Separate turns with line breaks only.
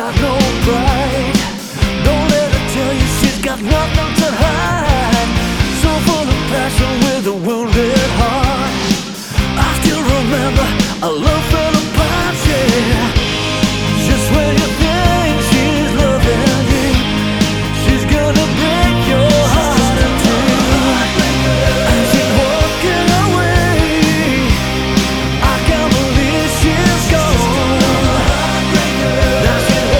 got no pride. Don't let her tell you she's got nothing to hide. So full of passion with a wounded